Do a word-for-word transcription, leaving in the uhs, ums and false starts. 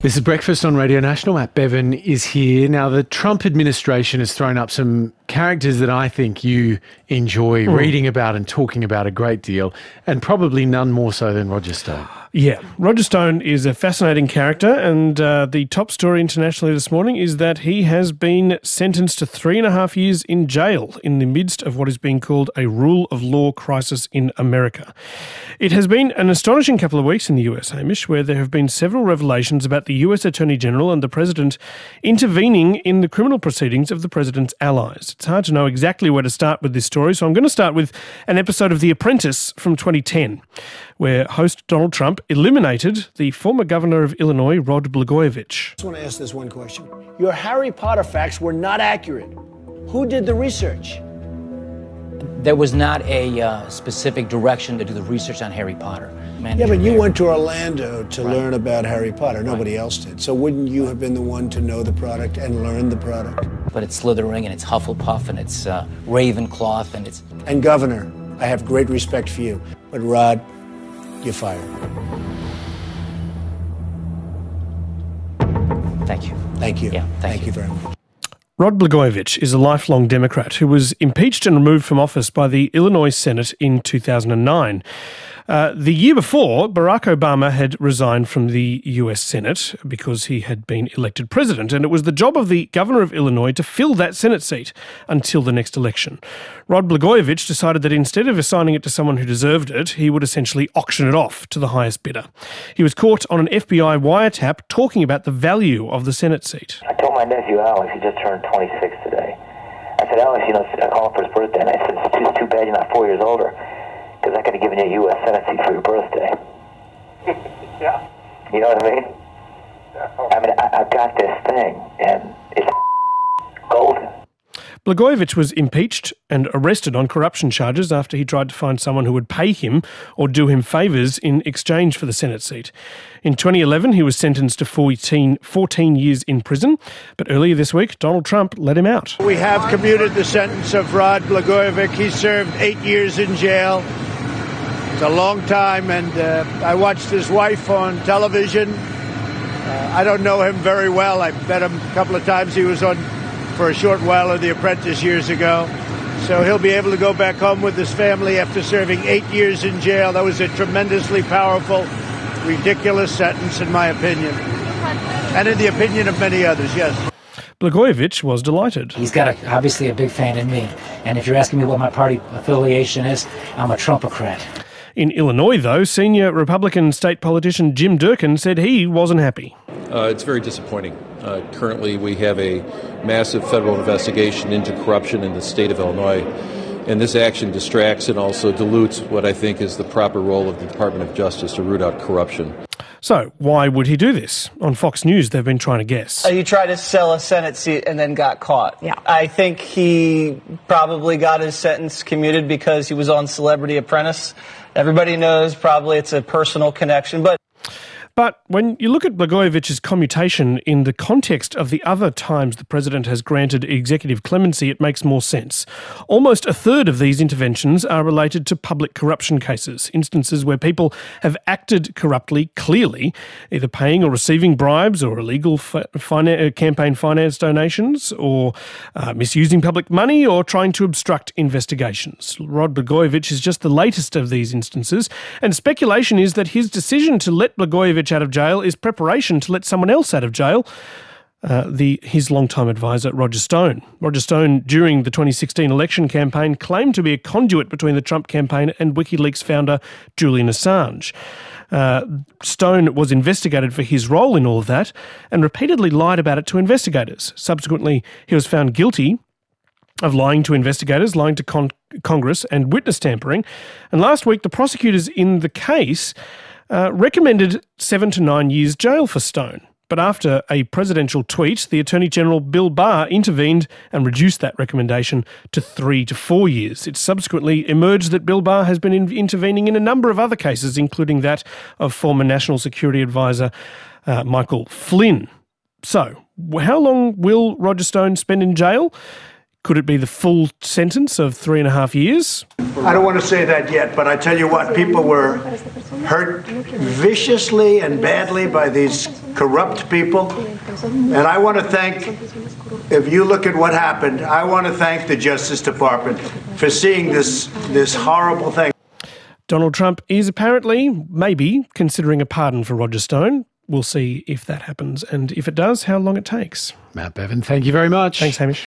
This is Breakfast on Radio National. Matt Bevan is here. Now, the Trump administration has thrown up some characters that I think you enjoy mm. reading about and talking about a great deal, and probably none more so than Roger Stone. Yeah, Roger Stone is a fascinating character, and uh, the top story internationally this morning is that he has been sentenced to three and a half years in jail in the midst of what is being called a rule of law crisis in America. It has been an astonishing couple of weeks in the U S, Hamish, where there have been several revelations about the U S Attorney General and the President intervening in the criminal proceedings of the President's allies. It's hard to know exactly where to start with this story, so I'm going to start with an episode of The Apprentice from twenty ten, where host Donald Trump eliminated the former governor of Illinois, Rod Blagojevich. I just want to ask this one question. Your Harry Potter facts were not accurate. Who did the research? There was not a uh, specific direction to do the research on Harry Potter. Yeah, but you went to Orlando to right. learn about Harry Potter. Nobody right. else did. So wouldn't you have been the one to know the product and learn the product? But it's Slytherin, and it's Hufflepuff, and it's uh, Ravenclaw, and it's... And Governor, I have great respect for you. But Rod, you're fired. Thank you. Thank you. Yeah, thank, thank you. you very much. Rod Blagojevich is a lifelong Democrat who was impeached and removed from office by the Illinois Senate in two thousand nine. Uh, the year before, Barack Obama had resigned from the U S Senate because he had been elected president, and it was the job of the governor of Illinois to fill that Senate seat until the next election. Rod Blagojevich decided that instead of assigning it to someone who deserved it, he would essentially auction it off to the highest bidder. He was caught on an F B I wiretap talking about the value of the Senate seat. I told my nephew Alex, he just turned twenty-six today. I said, Alex, you know, I called him for his birthday, and I said, it's too, too bad you're not four years older, because I could have given you a U S Senate seat for your birthday. Yeah. You know what I mean? Yeah. I mean, I, I've got this thing, and it's golden. Blagojevich was impeached and arrested on corruption charges after he tried to find someone who would pay him or do him favours in exchange for the Senate seat. In twenty eleven, he was sentenced to fourteen, fourteen years in prison, but earlier this week, Donald Trump let him out. We have commuted the sentence of Rod Blagojevich. He served eight years in jail. It's a long time, and uh, I watched his wife on television. Uh, I don't know him very well. I met him a couple of times. He was on for a short while of The Apprentice years ago. So he'll be able to go back home with his family after serving eight years in jail. That was a tremendously powerful, ridiculous sentence, in my opinion. And in the opinion of many others, yes. Blagojevich was delighted. He's got a, obviously a big fan in me. And if you're asking me what my party affiliation is, I'm a Trumpocrat. In Illinois, though, senior Republican state politician Jim Durkin said he wasn't happy. Uh, it's very disappointing. Uh, currently, we have a massive federal investigation into corruption in the state of Illinois, and this action distracts and also dilutes what I think is the proper role of the Department of Justice to root out corruption. So, why would he do this? On Fox News, they've been trying to guess. Uh, he tried to sell a Senate seat and then got caught. Yeah. I think he probably got his sentence commuted because he was on Celebrity Apprentice. Everybody knows probably it's a personal connection, but... But when you look at Blagojevich's commutation in the context of the other times the president has granted executive clemency, it makes more sense. Almost a third of these interventions are related to public corruption cases, instances where people have acted corruptly, clearly, either paying or receiving bribes or illegal fi- finan- campaign finance donations, or uh, misusing public money, or trying to obstruct investigations. Rod Blagojevich is just the latest of these instances, and speculation is that his decision to let Blagojevich out of jail is preparation to let someone else out of jail, uh, the his longtime advisor, Roger Stone. Roger Stone, during the twenty sixteen election campaign, claimed to be a conduit between the Trump campaign and WikiLeaks founder Julian Assange. Uh, Stone was investigated for his role in all of that and repeatedly lied about it to investigators. Subsequently, he was found guilty of lying to investigators, lying to con- Congress and witness tampering. And last week, the prosecutors in the case Uh, recommended seven to nine years jail for Stone. But after a presidential tweet, the Attorney General Bill Barr intervened and reduced that recommendation to three to four years. It subsequently emerged that Bill Barr has been in- intervening in a number of other cases, including that of former National Security Advisor uh, Michael Flynn. So, how long will Roger Stone spend in jail? Could it be the full sentence of three and a half years? I don't want to say that yet, but I tell you what, people were hurt viciously and badly by these corrupt people. And I want to thank, if you look at what happened, I want to thank the Justice Department for seeing this, this horrible thing. Donald Trump is apparently, maybe, considering a pardon for Roger Stone. We'll see if that happens, and if it does, how long it takes. Matt Bevan, thank you very much. Thanks, Hamish.